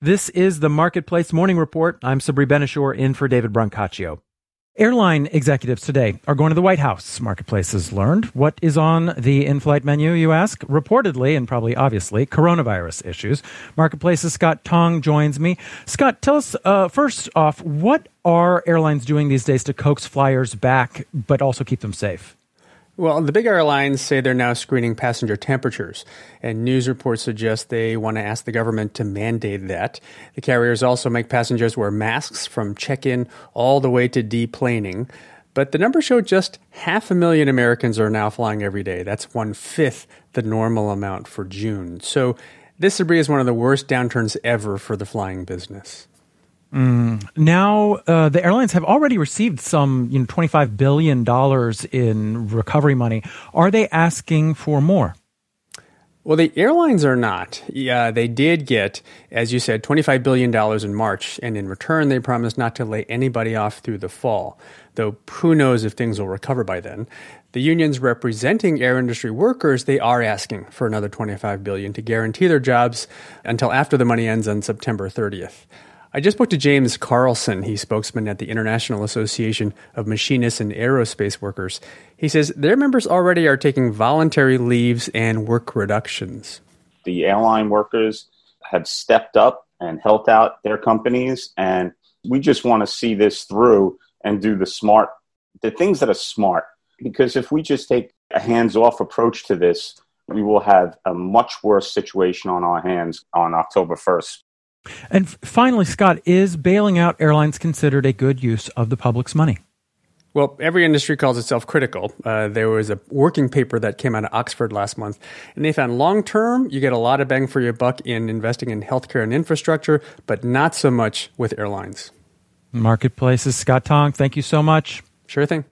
This is the Marketplace Morning Report. I'm Sabri Benishore in for David Brancaccio. Airline executives today are going to the White House. Marketplace has learned. What is on the in-flight menu, you ask? Reportedly, and probably obviously, coronavirus issues. Marketplace's Scott Tong joins me. Scott, tell us, first off, what are airlines doing these days to coax flyers back, but also keep them safe? Well, the big airlines say they're now screening passenger temperatures, and news reports suggest they want to ask the government to mandate that. The carriers also make passengers wear masks from check-in all the way to deplaning. But the numbers show just 500,000 Americans are now flying every day. That's 1/5 the normal amount for June. So this, Sabri, is one of the worst downturns ever for the flying business. Now, the airlines have already received some, $25 billion in recovery money. Are they asking for more? Well, the airlines are not. Yeah, they did get, as you said, $25 billion in March, and in return, they promised not to lay anybody off through the fall, though who knows if things will recover by then. The unions representing air industry workers, they are asking for another $25 billion to guarantee their jobs until after the money ends on September 30th. I just spoke to James Carlson. He's spokesman at the International Association of Machinists and Aerospace Workers. He says their members already are taking voluntary leaves and work reductions. The airline workers have stepped up and helped out their companies, and we just want to see this through and do the things that are smart. Because if we just take a hands-off approach to this, we will have a much worse situation on our hands on October 1st. And finally, Scott, is bailing out airlines considered a good use of the public's money? Well, every industry calls itself critical. There was a working paper that came out of Oxford last month, and they found long-term, you get a lot of bang for your buck in investing in healthcare and infrastructure, but not so much with airlines. Marketplace's Scott Tong, thank you so much. Sure thing.